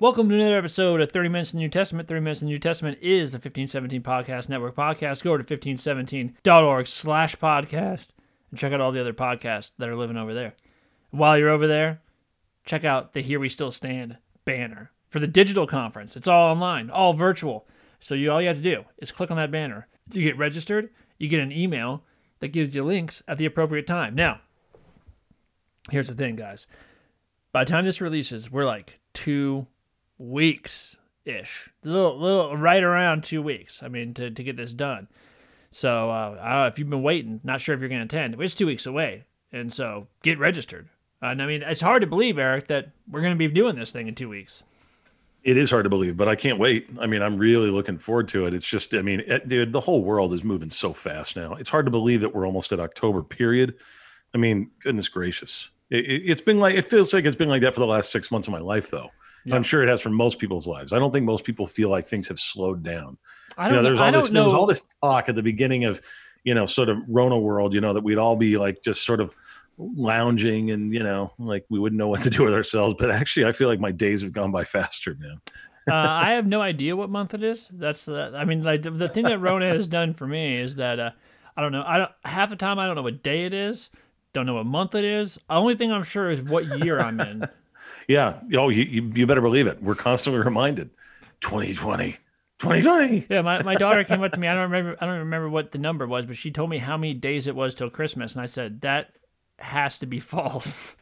Welcome to another episode of 30 Minutes in the New Testament. 30 Minutes in the New Testament is the 1517 Podcast Network podcast. Go to 1517.org/podcast and check out all the other podcasts that are living over there. While you're over there, check out the Here We Still Stand banner for the digital conference. It's all online, all virtual. So all you have to do is click on that banner. You get registered, you get an email that gives you links at the appropriate time. Now, here's the thing, guys. By the time this releases, we're like 2 weeks-ish. Little right around 2 weeks, to get this done. So, I don't know if you've been waiting, not sure if you're going to attend. It's 2 weeks away, and so get registered. And it's hard to believe, Eric, that we're going to be doing this thing in 2 weeks. It is hard to believe, but I can't wait. I'm really looking forward to it. It's just, dude, the whole world is moving so fast now. It's hard to believe that we're almost at October, period. Goodness gracious. It feels like it's been like that for the last 6 months of my life, though. Yeah. I'm sure it has for most people's lives. I don't think most people feel like things have slowed down. There was all this talk at the beginning of, sort of Rona world, that we'd all be like just sort of lounging and, like we wouldn't know what to do with ourselves. But actually, I feel like my days have gone by faster, man. I have no idea what month it is. That's the thing that Rona has done for me is that I don't know. Half the time I don't know what day it is. Don't know what month it is. The only thing I'm sure is what year I'm in. Yeah. Oh, you better believe it. We're constantly reminded. 2020. Yeah, my daughter came up to me. I don't remember what the number was, but she told me how many days it was till Christmas, and I said that has to be false.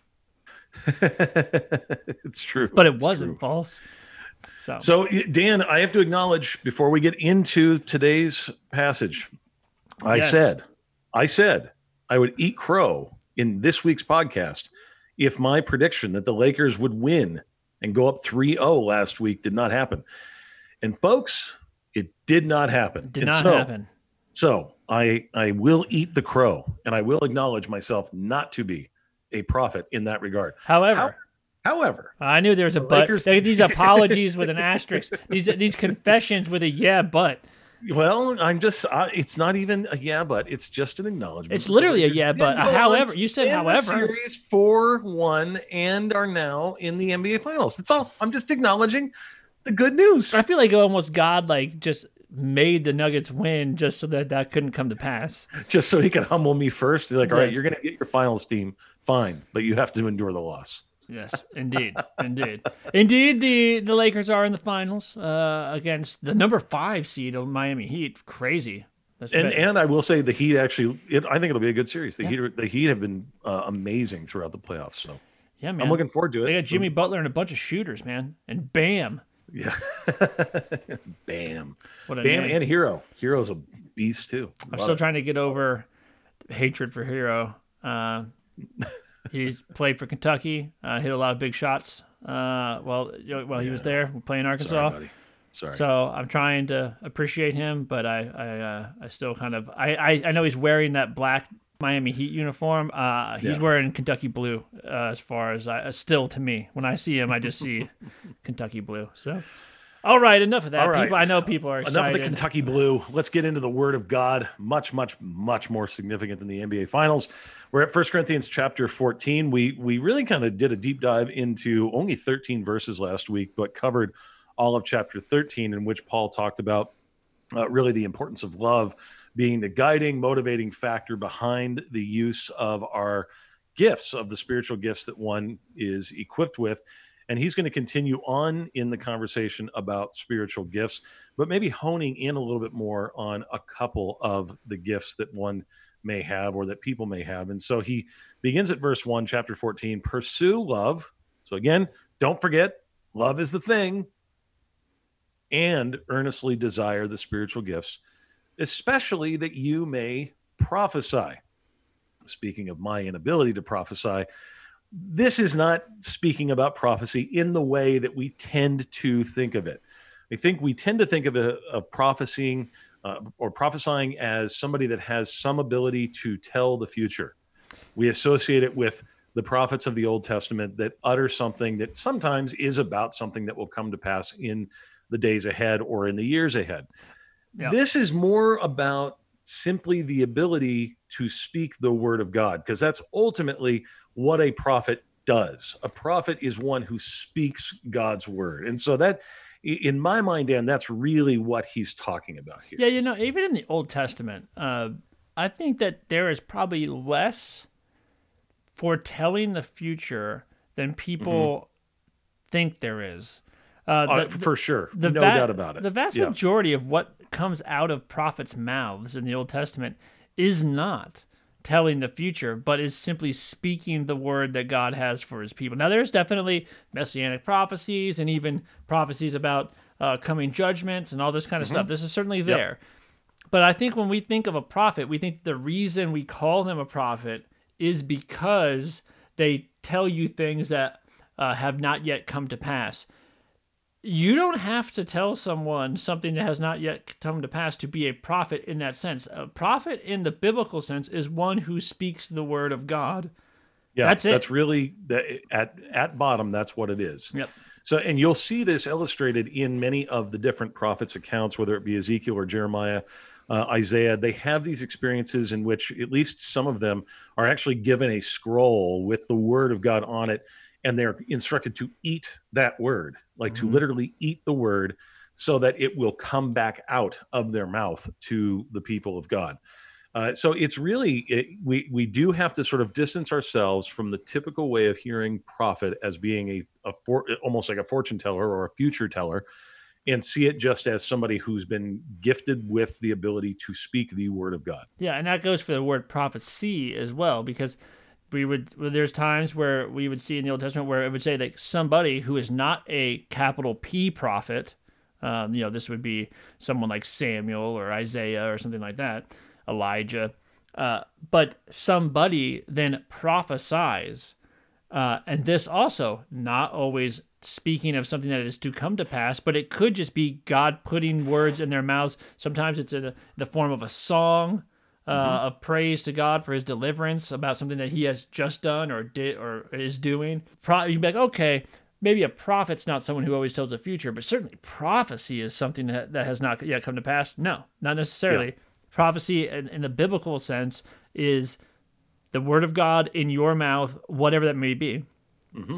It's true, but it wasn't false. So Dan, I have to acknowledge before we get into today's passage, I said I would eat crow in this week's podcast if my prediction that the Lakers would win and go up 3-0 last week did not happen. And folks, it did not happen. Did not happen. So I will eat the crow, and I will acknowledge myself not to be a prophet in that regard. However, I knew there was a but. These apologies with an asterisk. These confessions with a yeah, but. Well, it's not even a yeah, but it's just an acknowledgement. It's literally a yeah, but. However, you said however. Series 4-1 and are now in the NBA Finals. That's all. I'm just acknowledging the good news. I feel like almost God just made the Nuggets win just so that couldn't come to pass. Just so he could humble me first. He's like, all right, you're going to get your finals team. Fine, but you have to endure the loss. Yes, indeed. Indeed, the Lakers are in the finals against the number 5 seed of Miami Heat. Crazy. And I will say the Heat actually, I think it'll be a good series. The Heat have been amazing throughout the playoffs. So yeah, man, I'm looking forward to it. They got Jimmy Butler and a bunch of shooters, man, and Bam. Yeah, Bam. What a Bam name. and Hero. Hero's a beast too. I'm still trying to get over hatred for Hero. He's played for Kentucky, hit a lot of big shots. While he was there playing Arkansas. Sorry, buddy. Sorry. So I'm trying to appreciate him, but I still kind of I know he's wearing that black Miami Heat uniform. He's wearing Kentucky blue. As far as still to me, when I see him, I just see Kentucky blue. So. All right, enough of that. Right. People, I know people are excited. Enough of the Kentucky Blue. Let's get into the Word of God. Much, much, much more significant than the NBA Finals. We're at 1 Corinthians chapter 14. We really kind of did a deep dive into only 13 verses last week, but covered all of chapter 13, in which Paul talked about really the importance of love being the guiding, motivating factor behind the use of our gifts, of the spiritual gifts that one is equipped with. And he's going to continue on in the conversation about spiritual gifts, but maybe honing in a little bit more on a couple of the gifts that one may have or that people may have. And so he begins at verse 1, chapter 14, pursue love. So again, don't forget, love is the thing. And earnestly desire the spiritual gifts, especially that you may prophesy. Speaking of my inability to prophesy, this is not speaking about prophecy in the way that we tend to think of it. I think we tend to think of prophesying or prophesying as somebody that has some ability to tell the future. We associate it with the prophets of the Old Testament that utter something that sometimes is about something that will come to pass in the days ahead or in the years ahead. Yeah. This is more about simply the ability to speak the word of God, because that's ultimately what a prophet does. A prophet is one who speaks God's word. And so that, in my mind, Dan, that's really what he's talking about here. Yeah, even in the Old Testament, I think that there is probably less foretelling the future than people think there is. For sure. No doubt about it. The vast majority of what comes out of prophets' mouths in the Old Testament is not telling the future, but is simply speaking the word that God has for his people. Now, there's definitely messianic prophecies and even prophecies about coming judgments and all this kind of stuff. This is certainly there. But I think when we think of a prophet, we think the reason we call them a prophet is because they tell you things that have not yet come to pass. You don't have to tell someone something that has not yet come to pass to be a prophet in that sense. A prophet in the biblical sense is one who speaks the word of God. Yeah, that's it. That's really at bottom. That's what it is. Yep. So, and you'll see this illustrated in many of the different prophets' accounts, whether it be Ezekiel or Jeremiah, Isaiah. They have these experiences in which at least some of them are actually given a scroll with the word of God on it, and they're instructed to eat that word, like to literally eat the word so that it will come back out of their mouth to the people of God. So it's really, we do have to sort of distance ourselves from the typical way of hearing prophet as being almost like a fortune teller or a future teller, and see it just as somebody who's been gifted with the ability to speak the word of God. Yeah, and that goes for the word prophecy as well, because there's times where we would see in the Old Testament where it would say that somebody who is not a capital P prophet, this would be someone like Samuel or Isaiah or something like that, Elijah, but somebody then prophesies, and this also not always speaking of something that is to come to pass, but it could just be God putting words in their mouths. Sometimes it's in the form of a song, of praise to God for his deliverance about something that he has just done or did or is doing. You'd be like, okay, maybe a prophet's not someone who always tells the future, but certainly prophecy is something that has not yet come to pass. No, not necessarily. Yeah. Prophecy in the biblical sense is the word of God in your mouth, whatever that may be. Mm-hmm.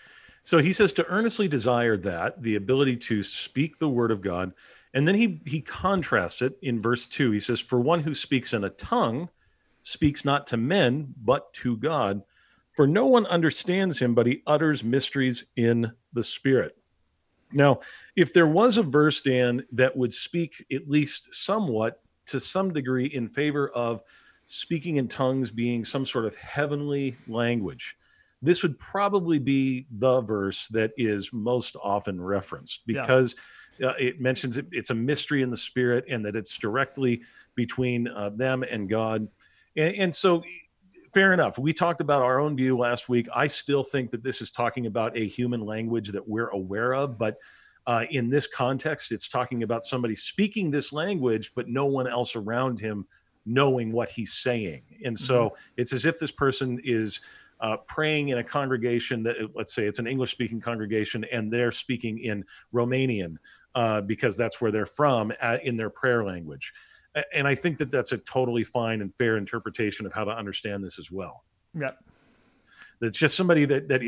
So he says to earnestly desire that, the ability to speak the word of God. And then he contrasts it in verse 2. He says, for one who speaks in a tongue speaks not to men, but to God. For no one understands him, but he utters mysteries in the Spirit. Now, if there was a verse, Dan, that would speak at least somewhat to some degree in favor of speaking in tongues being some sort of heavenly language, this would probably be the verse that is most often referenced, because it mentions it's a mystery in the Spirit and that it's directly between them and God. And so, fair enough. We talked about our own view last week. I still think that this is talking about a human language that we're aware of, but in this context, it's talking about somebody speaking this language, but no one else around him knowing what he's saying. And so it's as if this person is praying in a congregation that, let's say it's an English-speaking congregation, and they're speaking in Romanian because that's where they're from in their prayer language. And I think that that's a totally fine and fair interpretation of how to understand this as well. Yep. That's just somebody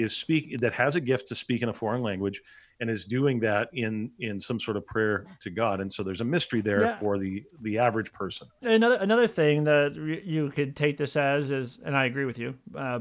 that has a gift to speak in a foreign language and is doing that in some sort of prayer to God. And so there's a mystery there for the average person. Another thing that you could take this as is, and I agree with you,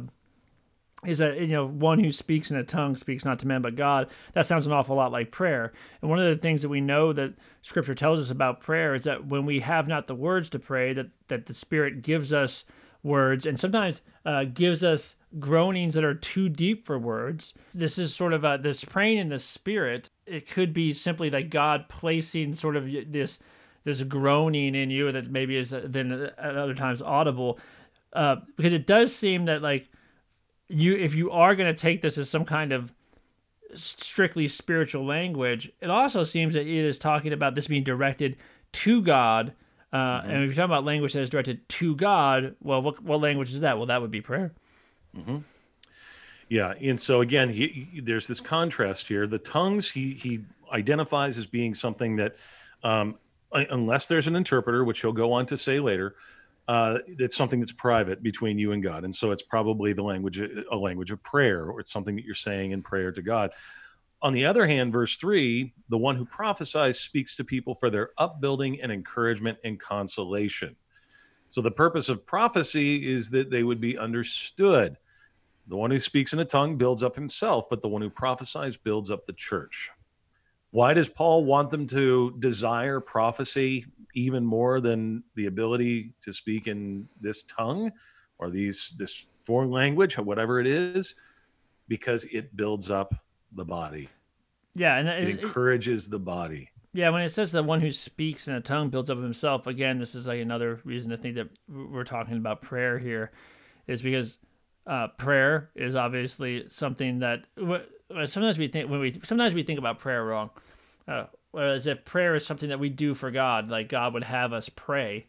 is that, one who speaks in a tongue speaks not to men but God. That sounds an awful lot like prayer. And one of the things that we know that Scripture tells us about prayer is that when we have not the words to pray, that the Spirit gives us words, and sometimes gives us groanings that are too deep for words. This is sort of this praying in the Spirit. It could be simply like God placing sort of this groaning in you that maybe is then at other times audible, because it does seem that like if you are going to take this as some kind of strictly spiritual language, it also seems that it is talking about this being directed to God. And if you're talking about language that is directed to God, well, what language is that? Well, that would be prayer. Mm-hmm. Yeah, and so again, there's this contrast here. The tongues he identifies as being something that, unless there's an interpreter, which he'll go on to say later, it's something that's private between you and God. And so it's probably a language of prayer, or it's something that you're saying in prayer to God. On the other hand, verse 3, the one who prophesies speaks to people for their upbuilding and encouragement and consolation. So the purpose of prophecy is that they would be understood. The one who speaks in a tongue builds up himself, but the one who prophesies builds up the church. Why does Paul want them to desire prophecy even more than the ability to speak in this tongue or this foreign language, or whatever it is? Because it builds up the body. Yeah, and It encourages the body. Yeah, when it says the one who speaks in a tongue builds up himself, again, this is like another reason to think that we're talking about prayer here, is because prayer is obviously something that sometimes we think about prayer wrong, as if prayer is something that we do for God, like God would have us pray,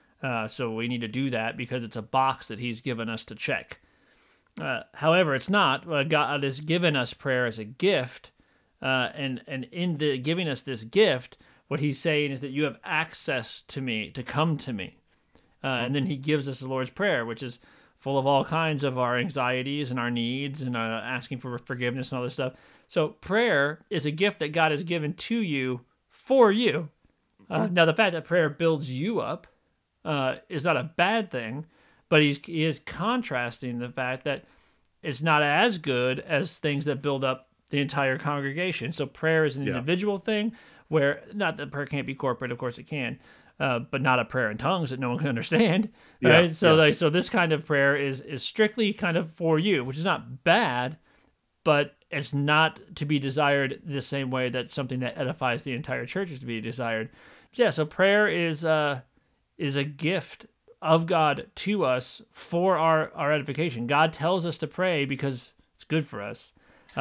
so we need to do that because it's a box that He's given us to check. However, it's not. God has given us prayer as a gift. And in the giving us this gift, what He's saying is that you have access to me, to come to me. And then He gives us the Lord's Prayer, which is full of all kinds of our anxieties and our needs and asking for forgiveness and all this stuff. So prayer is a gift that God has given to you for you. Now, the fact that prayer builds you up is not a bad thing, but he is contrasting the fact that it's not as good as things that build up the entire congregation. So prayer is an individual thing, where not that prayer can't be corporate, of course it can, but not a prayer in tongues that no one can understand. Right? So this kind of prayer is strictly kind of for you, which is not bad, but it's not to be desired the same way that something that edifies the entire church is to be desired. So prayer is a gift of God to us for our edification. God tells us to pray because it's good for us.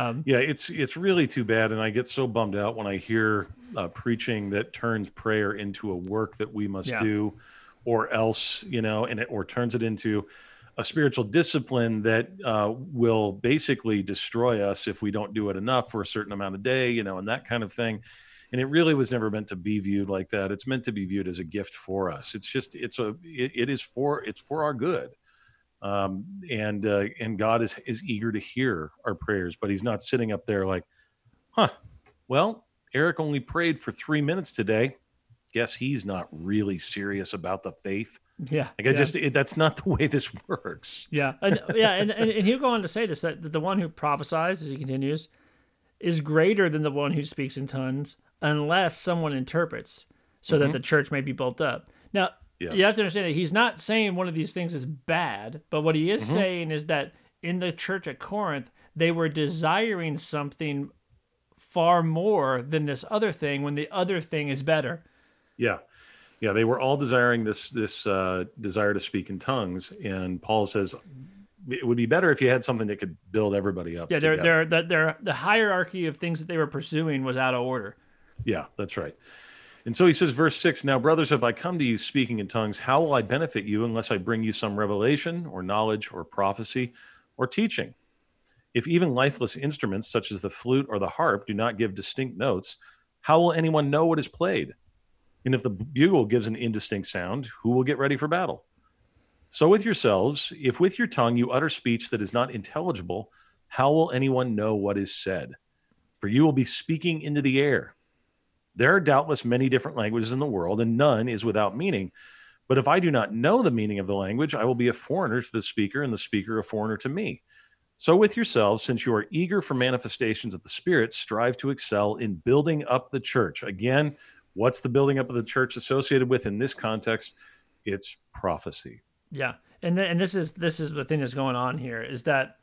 It's really too bad, and I get so bummed out when I hear preaching that turns prayer into a work that we must do, or else, or turns it into a spiritual discipline that will basically destroy us if we don't do it enough for a certain amount of day, and that kind of thing. And it really was never meant to be viewed like that. It's meant to be viewed as a gift for us. It's for our good. And God is eager to hear our prayers, but He's not sitting up there like, well, Eric only prayed for 3 minutes today. Guess he's not really serious about the faith. That's not the way this works. And he'll go on to say this, that the one who prophesies, as he continues, is greater than the one who speaks in tongues, unless someone interprets, so that the church may be built up. Now, you have to understand that he's not saying one of these things is bad, but what he is saying is that in the church at Corinth, they were desiring something far more than this other thing, when the other thing is better. They were all desiring this desire to speak in tongues, and Paul says it would be better if you had something that could build everybody up. The hierarchy of things that they were pursuing was out of order. Yeah, that's right. And so he says, verse 6, now, brothers, if I come to you speaking in tongues, how will I benefit you unless I bring you some revelation or knowledge or prophecy or teaching? If even lifeless instruments such as the flute or the harp do not give distinct notes, how will anyone know what is played? And if the bugle gives an indistinct sound, who will get ready for battle? So with yourselves, if with your tongue you utter speech that is not intelligible, how will anyone know what is said? For you will be speaking into the air. There are doubtless many different languages in the world, and none is without meaning. But if I do not know the meaning of the language, I will be a foreigner to the speaker, and the speaker a foreigner to me. So with yourselves, since you are eager for manifestations of the Spirit, strive to excel in building up the church. Again, what's the building up of the church associated with in this context? It's prophecy. Yeah, and this is the thing that's going on here, is that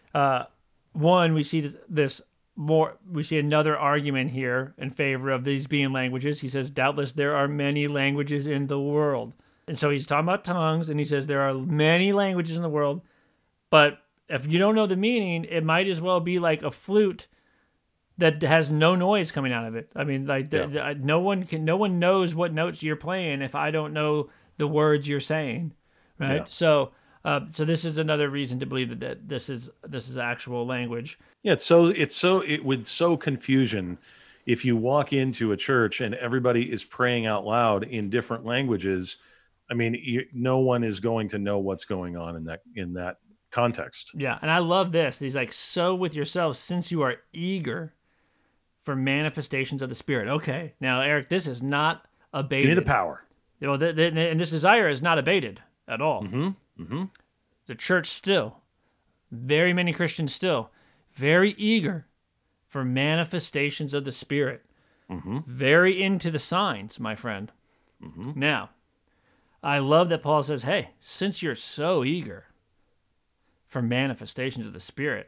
one, we see this more. We see another argument here in favor of these being languages. He says, doubtless there are many languages in the world. And so he's talking about tongues, and he says there are many languages in the world, but if you don't know the meaning, it might as well be like a flute that has no noise coming out of it. I mean, no one knows what notes you're playing if I don't know the words you're saying, right? Yeah. So this is another reason to believe that this is actual language. Yeah, it would sow confusion if you walk into a church and everybody is praying out loud in different languages, I mean, no one is going to know what's going on in that context. Yeah, and I love this. He's like, so with yourselves, since you are eager for manifestations of the Spirit. Okay, now Eric, this is not abated. Give me the power. You know, and this desire is not abated at all. The church still, very many Christians still, very eager for manifestations of the Spirit. Very into the signs, my friend. Now, I love that Paul says, hey, since you're so eager for manifestations of the Spirit,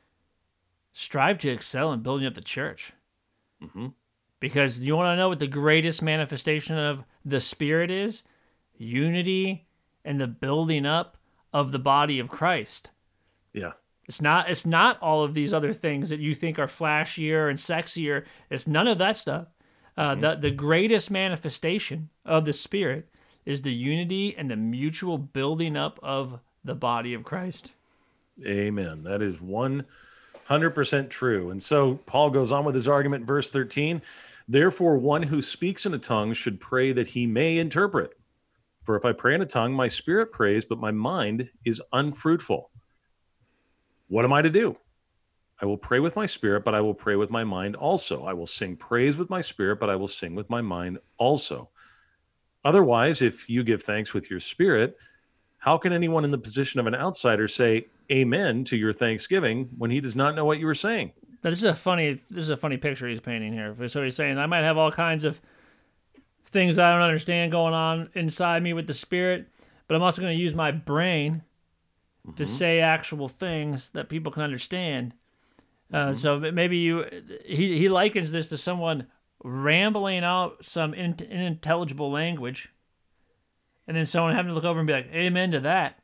strive to excel in building up the church. Because you want to know what the greatest manifestation of the Spirit is? Unity and the building up of the body of Christ. Yeah. It's not all of these other things that you think are flashier and sexier. It's none of that stuff. The greatest manifestation of the Spirit is the unity and the mutual building up of the body of Christ. Amen. That is 100% true. And so Paul goes on with his argument, verse 13. Therefore, one who speaks in a tongue should pray that he may interpret. For if I pray in a tongue, my spirit prays, but my mind is unfruitful. What am I to do? I will pray with my spirit, but I will pray with my mind also. I will sing praise with my spirit, but I will sing with my mind also. Otherwise, if you give thanks with your spirit, how can anyone in the position of an outsider say amen to your thanksgiving when he does not know what you were saying? Now, this is a funny picture he's painting here. So he's saying, I might have all kinds of things I don't understand going on inside me with the Spirit, but I'm also going to use my brain to say actual things that people can understand. So maybe he likens this to someone rambling out some unintelligible language, and then someone having to look over and be like, amen to that.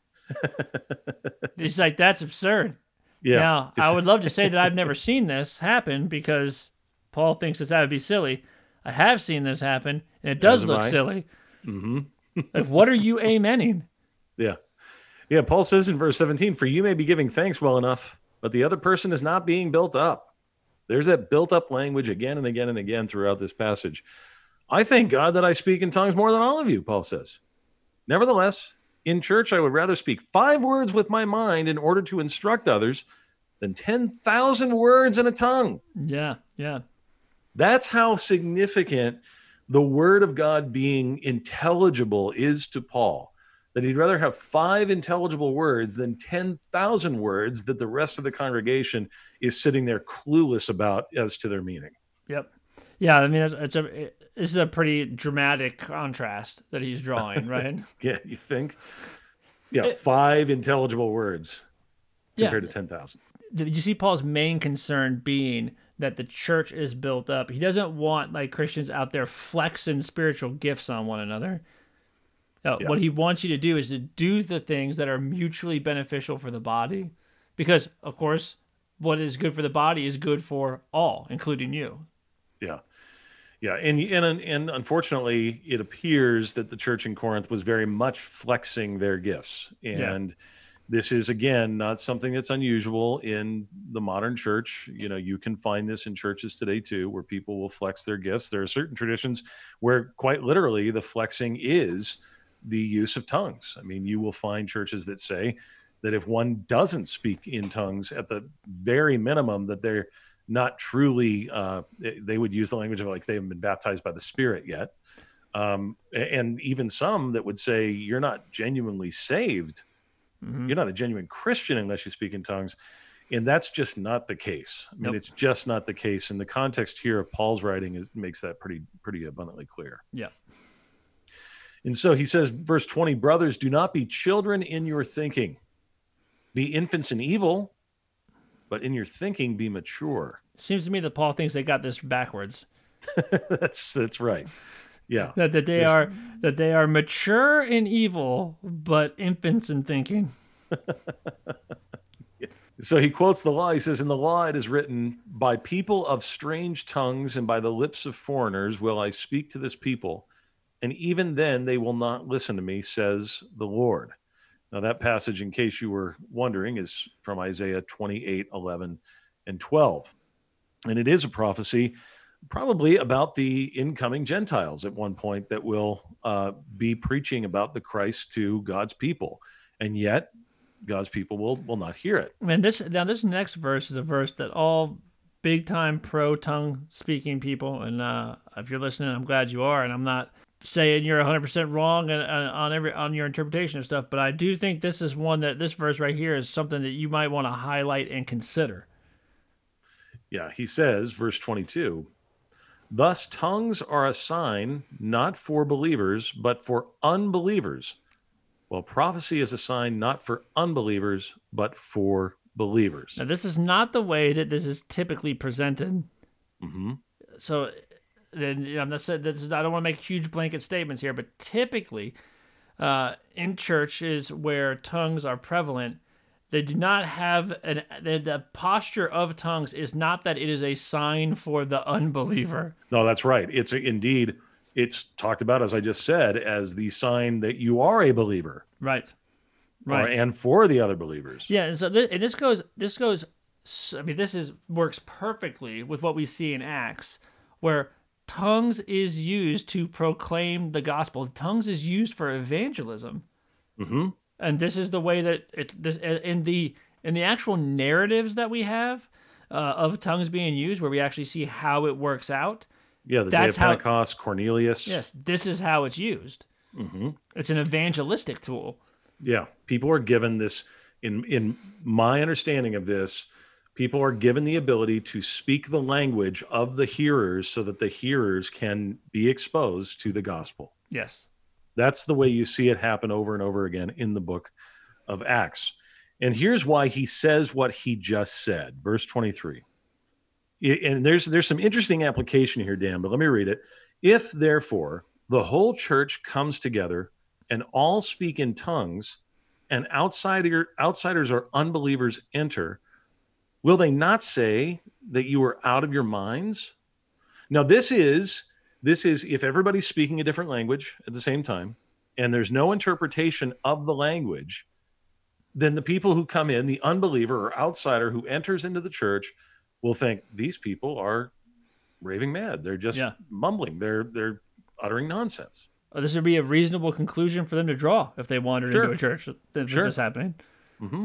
He's like, that's absurd. Yeah. Now, I would love to say that I've never seen this happen because Paul thinks that would be silly. I have seen this happen, and it does look silly. Like, what are you amening? Yeah. Yeah, Paul says in verse 17, for you may be giving thanks well enough, but the other person is not being built up. There's that built up language again and again and again throughout this passage. I thank God that I speak in tongues more than all of you, Paul says. Nevertheless, in church, I would rather speak 5 words with my mind in order to instruct others than 10,000 words in a tongue. Yeah. That's how significant the word of God being intelligible is to Paul, that he'd rather have 5 intelligible words than 10,000 words that the rest of the congregation is sitting there clueless about as to their meaning. Yep. Yeah, I mean, this is a pretty dramatic contrast that he's drawing, right? Yeah, you think? Yeah, 5 intelligible words compared to 10,000. Did you see Paul's main concern being that the church is built up? He doesn't want like Christians out there flexing spiritual gifts on one another. No, what he wants you to do is to do the things that are mutually beneficial for the body. Because, of course, what is good for the body is good for all, including you. Yeah. Yeah. And unfortunately, it appears that the church in Corinth was very much flexing their gifts. And this is, again, not something that's unusual in the modern church. You know, you can find this in churches today, too, where people will flex their gifts. There are certain traditions where quite literally the flexing is the use of tongues. I mean, you will find churches that say that if one doesn't speak in tongues at the very minimum, that they're not truly, they would use the language of like they haven't been baptized by the Spirit yet. And even some that would say you're not genuinely saved. You're not a genuine Christian unless you speak in tongues. And that's just not the case. I mean, it's just not the case. And the context here of Paul's writing makes that pretty abundantly clear. Yeah. And so he says, verse 20, brothers, do not be children in your thinking. Be infants in evil, but in your thinking be mature. Seems to me that Paul thinks they got this backwards. That's right. Yeah. that they are mature in evil, but infants in thinking. So he quotes the law. He says, in the law it is written, by people of strange tongues and by the lips of foreigners will I speak to this people. And even then they will not listen to me, says the Lord. Now that passage, in case you were wondering, is from Isaiah 28, 11, and 12. And it is a prophecy probably about the incoming Gentiles at one point that will be preaching about the Christ to God's people. And yet God's people will not hear it. Man, this next verse is a verse that all big time pro tongue speaking people, and if you're listening, I'm glad you are, and I'm not saying you're 100% wrong on your interpretation of stuff, but I do think this is one that this verse right here is something that you might want to highlight and consider. Yeah, he says, verse 22, thus tongues are a sign not for believers, but for unbelievers. Well, prophecy is a sign not for unbelievers, but for believers. Now, this is not the way that this is typically presented. Mm-hmm. So, then I'm not saying this is, I don't want to make huge blanket statements here, but typically, in churches where tongues are prevalent, they do not have the posture of tongues is not that it is a sign for the unbeliever. No, that's right. It's talked about, as I just said, as the sign that you are a believer. Right. And for the other believers. Yeah. And so this goes, I mean, works perfectly with what we see in Acts, where tongues is used to proclaim the gospel. Tongues is used for evangelism. Mm-hmm. And this is the way that in the actual narratives that we have of tongues being used, where we actually see how it works out. Yeah, the day of Pentecost, Cornelius. Yes, this is how it's used. Mm-hmm. It's an evangelistic tool. Yeah, people are given this. In my understanding of this, people are given the ability to speak the language of the hearers so that the hearers can be exposed to the gospel. Yes. That's the way you see it happen over and over again in the book of Acts. And here's why he says what he just said. Verse 23. And there's some interesting application here, Dan, but let me read it. If, therefore, the whole church comes together and all speak in tongues, and outsiders or unbelievers enter, will they not say that you are out of your minds? Now, this is if everybody's speaking a different language at the same time, and there's no interpretation of the language, then the people who come in, the unbeliever or outsider who enters into the church, will think these people are raving mad. They're just mumbling. They're uttering nonsense. This would be a reasonable conclusion for them to draw if they wandered into a church with this happening. Mm-hmm.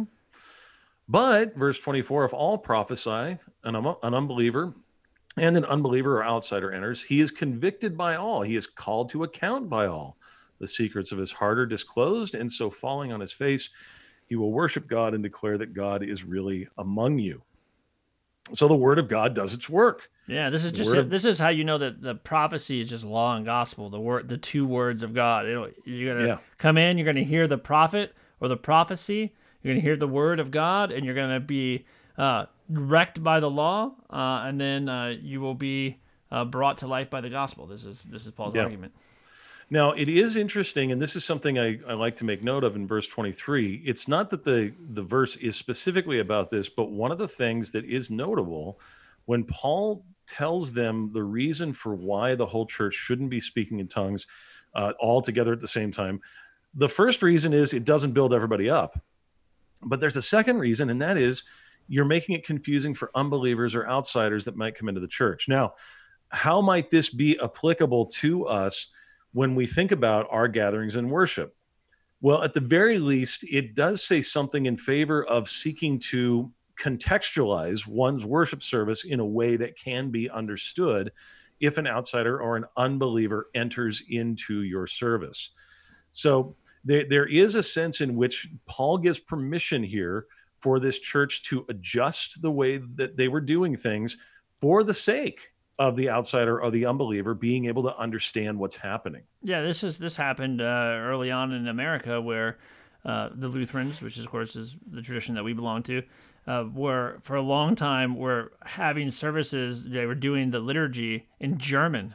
But, verse 24, if all prophesy, an unbeliever and an unbeliever or outsider enters, he is convicted by all. He is called to account by all. The secrets of his heart are disclosed, and so falling on his face, he will worship God and declare that God is really among you. So the word of God does its work. Yeah, this is how you know that the prophecy is just law and gospel. The two words of God. You're gonna come in. You're gonna hear the prophet or the prophecy. You're gonna hear the word of God, and you're gonna be wrecked by the law, and then you will be brought to life by the gospel. This is Paul's argument. Now, it is interesting, and this is something I like to make note of in verse 23. It's not that the verse is specifically about this, but one of the things that is notable when Paul tells them the reason for why the whole church shouldn't be speaking in tongues all together at the same time, the first reason is it doesn't build everybody up. But there's a second reason, and that is you're making it confusing for unbelievers or outsiders that might come into the church. Now, how might this be applicable to us when we think about our gatherings and worship? Well, at the very least, it does say something in favor of seeking to contextualize one's worship service in a way that can be understood if an outsider or an unbeliever enters into your service. So there is a sense in which Paul gives permission here for this church to adjust the way that they were doing things for the sake of the outsider or the unbeliever being able to understand what's happening. Yeah, this happened early on in America, where the Lutherans, which of course is the tradition that we belong to, were for a long time were having services. They were doing the liturgy in German,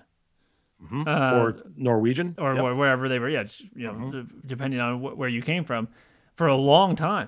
or Norwegian, or wherever they were. Yeah, depending on where you came from, for a long time,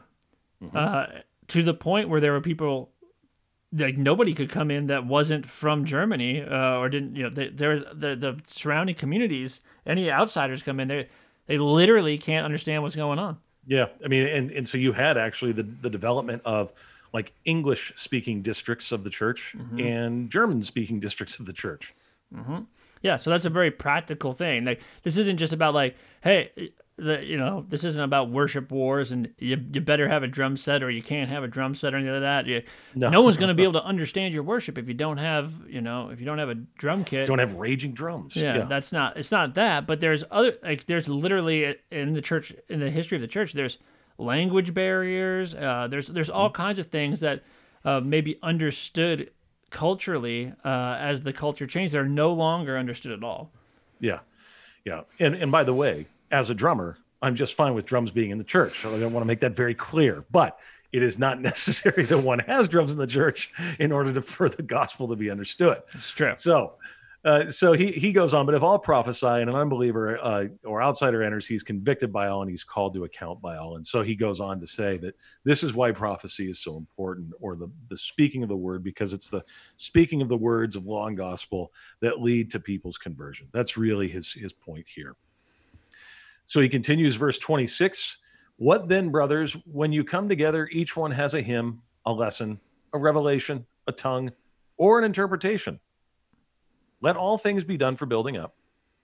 to the point where there were people. Like nobody could come in that wasn't from Germany or didn't, the surrounding communities, any outsiders come in, they literally can't understand what's going on. Yeah. I mean, and so you had actually the development of like English speaking districts of the church and German speaking districts of the church. Yeah, so that's a very practical thing. Like this isn't just about like, hey, this isn't about worship wars and you better have a drum set or you can't have a drum set or anything like that. No, No one's going to be able to understand your worship if you don't have, if you don't have a drum kit. don't have raging drums. Yeah, it's not that, but there's there's literally in the church, in the history of the church, there's language barriers. There's all kinds of things that may be understood culturally as the culture changed. They're no longer understood at all. Yeah. Yeah. And by the way, as a drummer, I'm just fine with drums being in the church. So I want to make that very clear. But it is not necessary that one has drums in the church in order for the gospel to be understood. It's true. So he goes on, but if all prophesy and an unbeliever or outsider enters, he's convicted by all and he's called to account by all. And so he goes on to say that this is why prophecy is so important, or the speaking of the word, because it's the speaking of the words of law and gospel that lead to people's conversion. That's really his point here. So he continues, verse 26. What then, brothers, when you come together, each one has a hymn, a lesson, a revelation, a tongue, or an interpretation. Let all things be done for building up.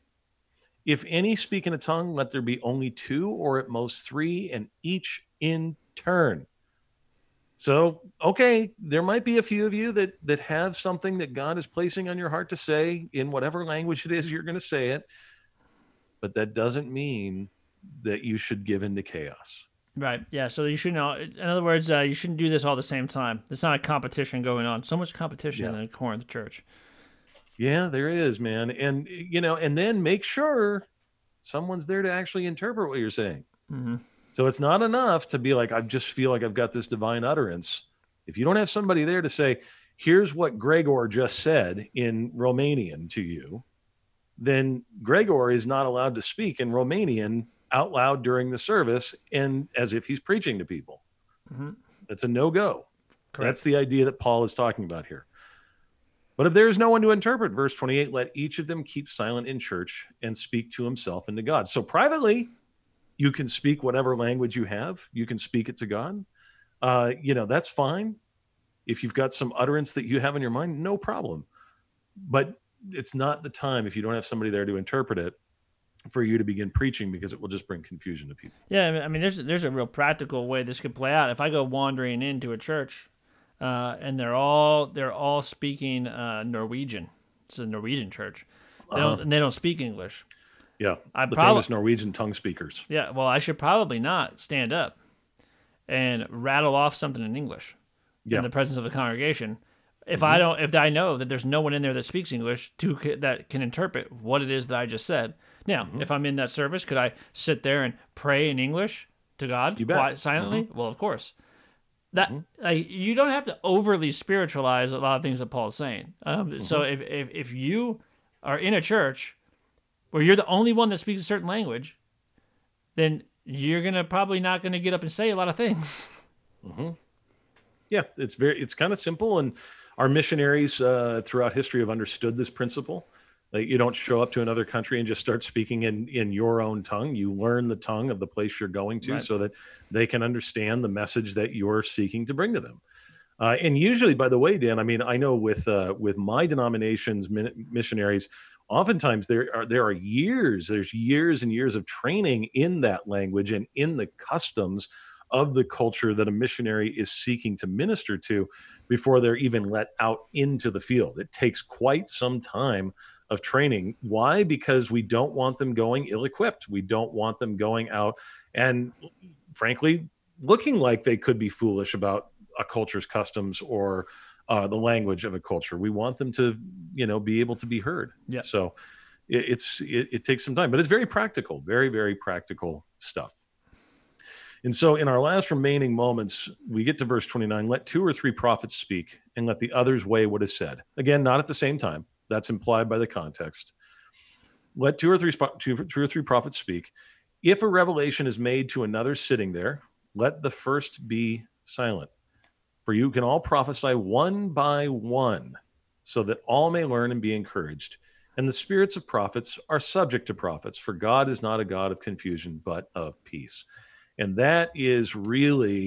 If any speak in a tongue, let there be only two or at most three, and each in turn. So, okay, there might be a few of you that have something that God is placing on your heart to say in whatever language it is you're going to say it. But that doesn't mean that you should give in to chaos. Right. Yeah. So you should know. In other words, you shouldn't do this all at the same time. There's not a competition going on. So much competition in the Corinth church. Yeah, there is, man. And, and then make sure someone's there to actually interpret what you're saying. Mm-hmm. So it's not enough to be like, I just feel like I've got this divine utterance. If you don't have somebody there to say, here's what Gregor just said in Romanian to you, then Gregor is not allowed to speak in Romanian out loud during the service and as if he's preaching to people. Mm-hmm. That's a no-go. Correct. That's the idea that Paul is talking about here. But if there is no one to interpret, verse 28, let each of them keep silent in church and speak to himself and to God. So privately, you can speak whatever language you have. You can speak it to God. That's fine. If you've got some utterance that you have in your mind, no problem. But it's not the time, if you don't have somebody there to interpret it, for you to begin preaching, because it will just bring confusion to people. Yeah, I mean, there's a real practical way this could play out. If I go wandering into a church, and they're all speaking Norwegian. It's a Norwegian church. They don't speak English. Yeah, famous Norwegian tongue speakers. Yeah, well, I should probably not stand up and rattle off something in English in the presence of the congregation. If I know that there's no one in there that speaks English that can interpret what it is that I just said. Now, if I'm in that service, could I sit there and pray in English to God silently? Well, of course. You don't have to overly spiritualize a lot of things that Paul's saying. So if you are in a church where you're the only one that speaks a certain language, then you're probably not gonna get up and say a lot of things. Mm-hmm. Yeah, it's kind of simple, and our missionaries throughout history have understood this principle. Like, you don't show up to another country and just start speaking in your own tongue. You learn the tongue of the place you're going to, so that they can understand the message that you're seeking to bring to them. And usually, by the way, Dan, I mean, I know with my denomination's missionaries, oftentimes there's years and years of training in that language and in the customs of the culture that a missionary is seeking to minister to before they're even let out into the field. It takes quite some time of training. Why? Because we don't want them going ill-equipped. We don't want them going out and, frankly, looking like they could be foolish about a culture's customs or the language of a culture. We want them to, be able to be heard. Yeah. So it takes some time, but it's very practical, very, very practical stuff. And so in our last remaining moments, we get to verse 29, let 2 or 3 prophets speak and let the others weigh what is said. Again, not at the same time. That's implied by the context. Let 2 or 3 prophets speak. If a revelation is made to another sitting there, let the first be silent. For you can all prophesy one by one, so that all may learn and be encouraged. And the spirits of prophets are subject to prophets, for God is not a God of confusion, but of peace. And that is really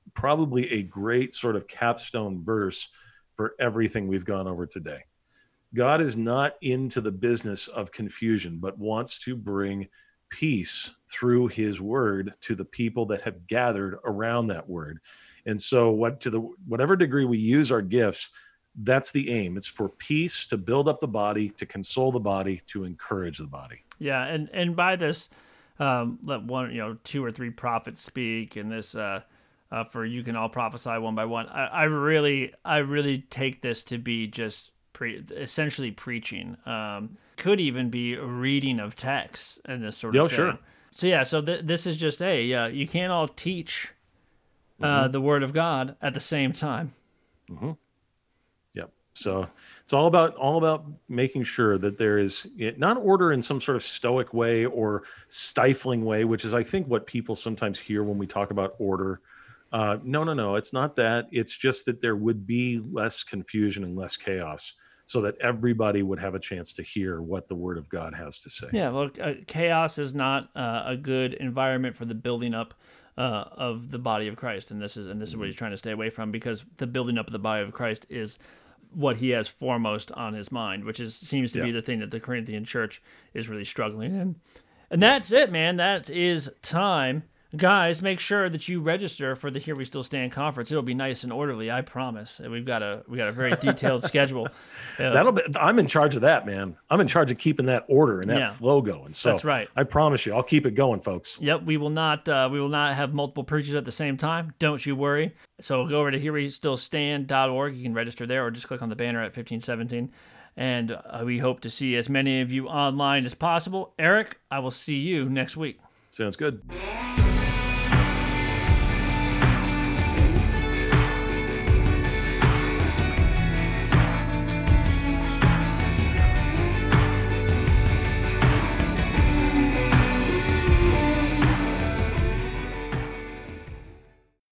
probably a great sort of capstone verse for everything we've gone over today. God is not into the business of confusion, but wants to bring peace through his word to the people that have gathered around that word. And so whatever degree we use our gifts, that's the aim. It's for peace, to build up the body, to console the body, to encourage the body. Yeah, and by this, let one, 2 or 3 prophets speak, and this for you can all prophesy one by one. I really take this to be just essentially preaching. Could even be a reading of text and this sort of thing. Sure. So yeah, so this is just you can't all teach the word of God at the same time. Mm-hmm. Yep. So it's all about making sure that there is not order in some sort of stoic way or stifling way, which is, I think, what people sometimes hear when we talk about order. No, it's not that. It's just that there would be less confusion and less chaos, so that everybody would have a chance to hear what the Word of God has to say. Yeah, look, chaos is not a good environment for the building up of the body of Christ, and this is what he's trying to stay away from, because the building up of the body of Christ is what he has foremost on his mind, which seems to be the thing that the Corinthian church is really struggling in. And that's it, man. That is time. Guys, make sure that you register for the Here We Still Stand conference. It'll be nice and orderly, I promise. We've got a very detailed schedule. I'm in charge of that, man. I'm in charge of keeping that order and that flow going. So that's right. I promise you, I'll keep it going, folks. Yep, we will not have multiple preachers at the same time. Don't you worry. So go over to herewestillstand.org. You can register there, or just click on the banner at 1517. And we hope to see as many of you online as possible. Eric, I will see you next week. Sounds good.